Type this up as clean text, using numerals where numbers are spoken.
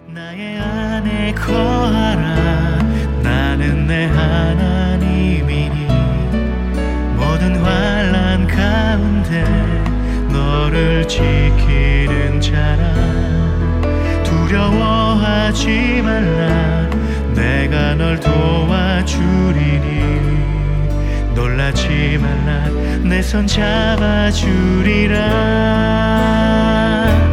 나의 안에 거하라. 나는 내 하나님이니 모든 환난 가운데 너를 지키는 자라. 두려워하지 말라. 내가 널 도와주리니 놀라지 말라. 내 손 잡아주리라.